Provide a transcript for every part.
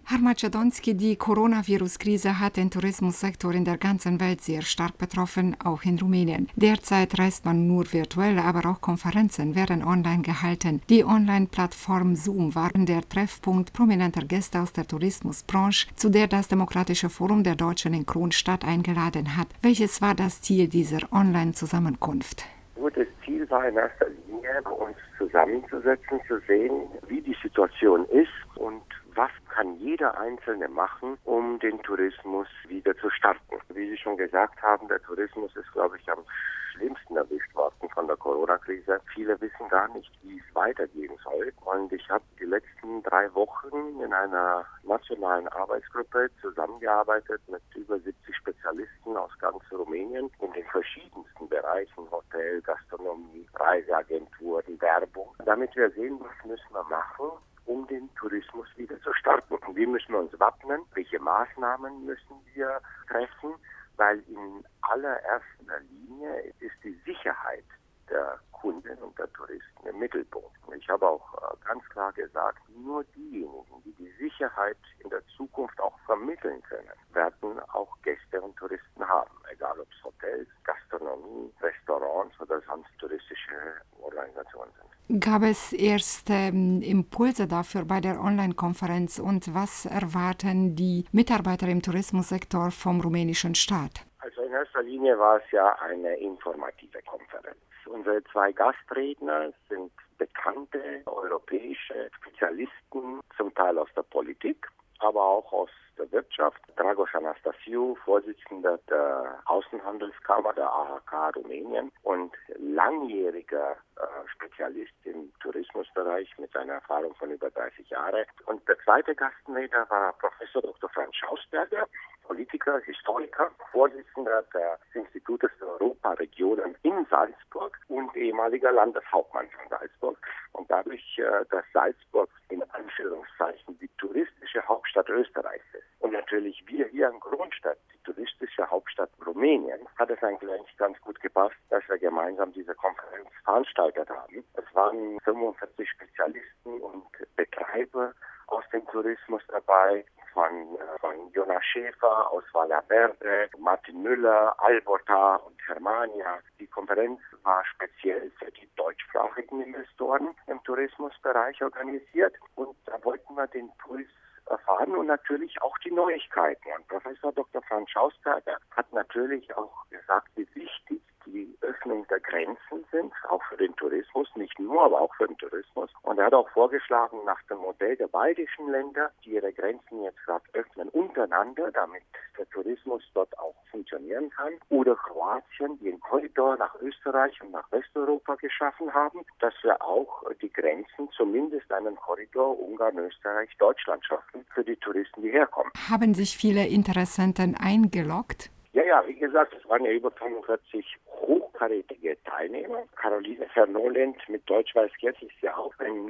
Herr Macedonski, die Coronavirus-Krise hat den Tourismussektor in der ganzen Welt sehr stark betroffen, auch in Rumänien. Derzeit reist man nur virtuell, aber auch Konferenzen werden online gehalten. Die Online-Plattform Zoom war der Treffpunkt prominenter Gäste aus der Tourismusbranche, zu der das Demokratische Forum der Deutschen in Kronstadt eingeladen hat. Welches war das Ziel dieser Online-Zusammenkunft? Das Ziel war in erster Linie, uns zusammenzusetzen, zu sehen, wie die Situation ist und was kann jeder Einzelne machen, um den Tourismus wieder zu starten. Wie Sie schon gesagt haben, der Tourismus ist, glaube ich, am schlimmsten erwischt worden von der Corona-Krise. Viele wissen gar nicht, wie es weitergehen soll. Und ich habe die letzten 3 Wochen in einer nationalen Arbeitsgruppe zusammengearbeitet mit über 70 Spezialisten aus ganz Rumänien in den verschiedensten Bereichen, Hotel, Gastronomie, Reiseagenturen, Werbung, damit wir sehen, was müssen wir machen, um den Tourismus wieder zu starten. Und wie müssen wir uns wappnen? Welche Maßnahmen müssen wir treffen? Weil in allererster Linie ist die Sicherheit der Kunden und der Touristen im Mittelpunkt. Und ich habe auch ganz klar gesagt, nur diejenigen, die die Sicherheit in der Zukunft auch vermitteln können, werden auch Gäste und Touristen haben. Egal ob es Hotels, Gastronomie, Restaurants oder sonst touristische Organisationen sind. Gab es erste Impulse dafür bei der Online-Konferenz und was erwarten die Mitarbeiter im Tourismussektor vom rumänischen Staat? Also in erster Linie war es ja eine informative Konferenz. Unsere 2 Gastredner sind bekannte europäische Spezialisten, zum Teil aus der Politik, aber auch aus der Wirtschaft. Dragos Anastasiou, Vorsitzender der Außenhandelskammer der AHK Rumänien und langjähriger Spezialist im Tourismusbereich mit einer Erfahrung von über 30 Jahren. Und der zweite Gastredner war Professor Dr. Franz Schausberger, Politiker, Historiker, Vorsitzender des Institutes für Europaregionen in Salzburg und ehemaliger Landeshauptmann von Salzburg. Und dadurch, dass Salzburg in Anführungszeichen die touristische Hauptstadt Österreichs ist und natürlich wir hier in Kronstadt die touristische Hauptstadt Rumäniens, hat es eigentlich ganz gut gepasst, dass wir gemeinsam diese Konferenz veranstaltet haben. Es waren 45 Spezialisten und Betreiber aus dem Tourismus dabei, von Jonas Schäfer aus Valverde, Martin Müller, Alborta und Germania. Die Konferenz war speziell für die deutschsprachigen Investoren im Tourismusbereich organisiert und da wollten wir den Puls erfahren und natürlich auch die Neuigkeiten. Und Professor Dr. Franz Schausberger hat natürlich auch gesagt, wie wichtig die Öffnung der Grenzen sind, auch für den Tourismus, nicht nur, aber auch für den Tourismus. Und er hat auch vorgeschlagen, nach dem Modell der baltischen Länder, die ihre Grenzen jetzt gerade öffnen untereinander, damit der Tourismus dort auch funktionieren kann, oder Kroatien, die einen Korridor nach Österreich und nach Westeuropa geschaffen haben, dass wir auch die Grenzen, zumindest einen Korridor Ungarn, Österreich, Deutschland schaffen für die Touristen, die herkommen. Haben sich viele Interessenten eingeloggt? Ja, wie gesagt, es waren ja über 45 hochkarätige Teilnehmer. Caroline Vernolent mit Deutsch-Weiß-Geld ist ja auch ein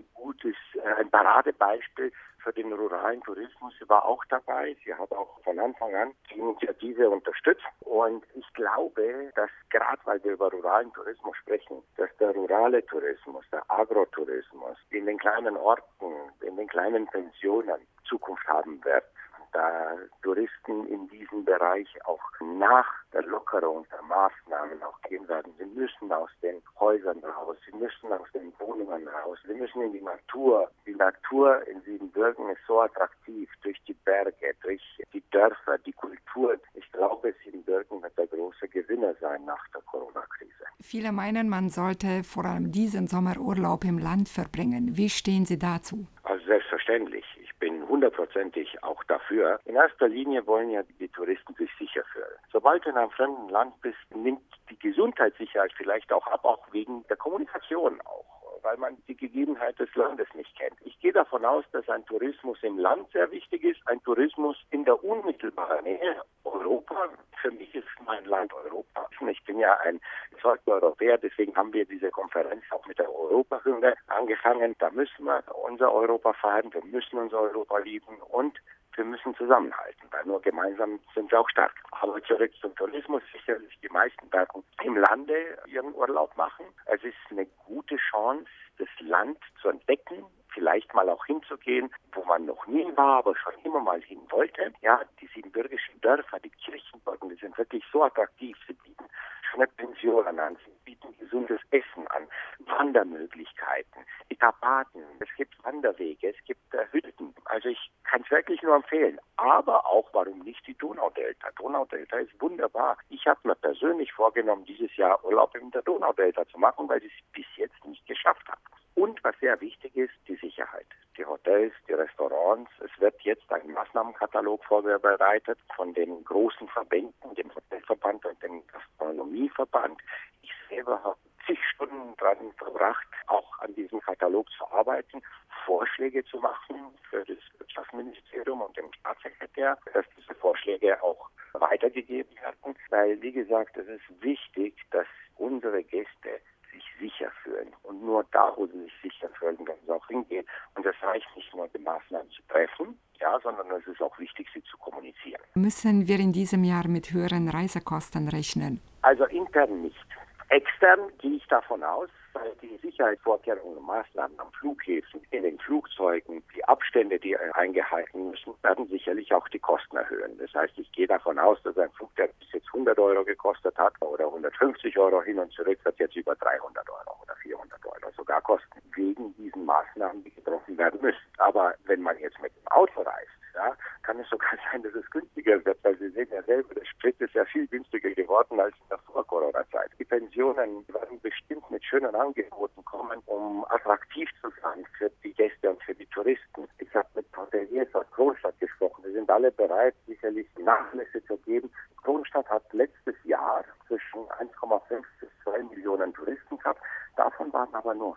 Paradebeispiel für den ruralen Tourismus. Sie war auch dabei. Sie hat auch von Anfang an die Initiative unterstützt. Und ich glaube, dass gerade weil wir über ruralen Tourismus sprechen, dass der rurale Tourismus, der Agrotourismus in den kleinen Orten, in den kleinen Pensionen Zukunft haben wird. Da Touristen in diesem Bereich auch nach der Lockerung der Maßnahmen auch gehen werden. Sie müssen aus den Häusern raus, sie müssen aus den Wohnungen raus, sie müssen in die Natur. Die Natur in Siebenbürgen ist so attraktiv durch die Berge, durch die Dörfer, die Kultur. Ich glaube, Siebenbürgen wird der große Gewinner sein nach der Corona-Krise. Viele meinen, man sollte vor allem diesen Sommerurlaub im Land verbringen. Wie stehen Sie dazu? Also selbstverständlich. Ich bin 100%ig auch dafür. In erster Linie wollen ja die Touristen sich sicher fühlen. Sobald du in einem fremden Land bist, nimmt die Gesundheitssicherheit vielleicht auch ab, auch wegen der Kommunikation auch, weil man die Gegebenheit des Landes nicht kennt. Ich gehe davon aus, dass ein Tourismus im Land sehr wichtig ist, ein Tourismus in der unmittelbaren Nähe. Europa, für mich ist mein Land Europa. Ich bin ja ein bezeugter Europäer, deswegen haben wir diese Konferenz auch mit der Europahymne angefangen. Da müssen wir unser Europa feiern, wir müssen unser Europa lieben und wir müssen zusammenhalten, weil nur gemeinsam sind wir auch stark. Aber zurück zum Tourismus, sicherlich die meisten werden im Lande ihren Urlaub machen. Es ist eine gute Chance, das Land zu entdecken, vielleicht mal auch hinzugehen, wo man noch nie war, aber schon immer mal hin wollte. Ja, die siebenbürgischen Dörfer, die Kirchenburgen, die sind wirklich so attraktiv. Sie bieten schöne Pensionen an, sie bieten gesundes Essen an, Wandermöglichkeiten, Etapaden, es gibt Wanderwege, es gibt Hütten. Also ich kann es wirklich nur empfehlen. Aber auch, warum nicht die Donaudelta? Donaudelta ist wunderbar. Ich habe mir persönlich vorgenommen, dieses Jahr Urlaub in der Donaudelta zu machen, weil ich es bis jetzt nicht geschafft habe. Und was sehr wichtig ist, die Sicherheit. Die Hotels, die Restaurants. Es wird jetzt ein Maßnahmenkatalog vorbereitet von den großen Verbänden, dem Hotelverband und dem Gastronomieverband. Ich selber habe zig Stunden dran verbracht, auch an diesem Katalog zu arbeiten, Vorschläge zu machen für das Wirtschaftsministerium und den Staatssekretär, dass diese Vorschläge auch weitergegeben werden. Weil, wie gesagt, es ist wichtig, dass unsere Gäste sich sicher fühlen. Und nur da, wo sie sich sicher fühlen, werden sie auch hingehen. Und das reicht nicht nur, die Maßnahmen zu treffen, ja, sondern es ist auch wichtig, sie zu kommunizieren. Müssen wir in diesem Jahr mit höheren Reisekosten rechnen? Also intern nicht. Extern gehe ich davon aus, weil die Sicherheitsvorkehrungen und Maßnahmen am Flughäfen, in den Flugzeugen, die Abstände, die eingehalten müssen, werden sicherlich auch die Kosten erhöhen. Das heißt, ich gehe davon aus, dass ein Flug, der bis jetzt 100 Euro gekostet hat oder 150 Euro hin und zurück, wird jetzt über 300 Euro oder 400 Euro sogar kosten, wegen diesen Maßnahmen, die getroffen werden müssen. Aber wenn man jetzt mit dem Auto reist, ja, kann es sogar sein, dass es günstiger wird, weil Sie sehen ja selber, der Sprit ist ja viel günstiger geworden als in der Vor-Corona-Zeit. Die Pensionen werden bestimmt mit schönen Angeboten kommen, um attraktiv zu sein für die Gäste und für die Touristen. Ich habe mit Hoteliers aus Kronstadt gesprochen. Die sind alle bereit, sicherlich Nachlässe zu geben. Kronstadt hat letztes Jahr zwischen 1,5 bis 2 Millionen Touristen gehabt. Davon waren aber nur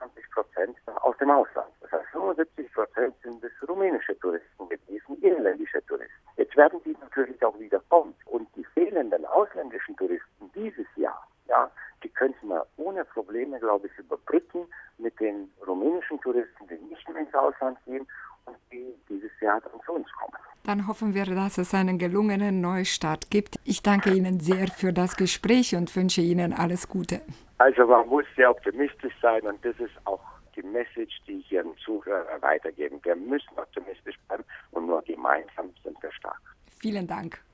25% aus dem Ausland. Das heißt, 75% sind es rumänische Touristen gewesen, inländische Touristen. Jetzt werden die natürlich auch wieder kommen. Und die fehlenden ausländischen Touristen dieses Jahr, ja, die könnten wir ohne Probleme, glaube ich, überbrücken mit den rumänischen Touristen, die nicht mehr ins Ausland gehen und die dieses Jahr dann zu uns kommen. Dann hoffen wir, dass es einen gelungenen Neustart gibt. Ich danke Ihnen sehr für das Gespräch und wünsche Ihnen alles Gute. Also man muss sehr optimistisch sein und das ist auch die Message, die ich Ihren Zuhörern weitergeben. Wir müssen optimistisch bleiben und nur gemeinsam sind wir stark. Vielen Dank.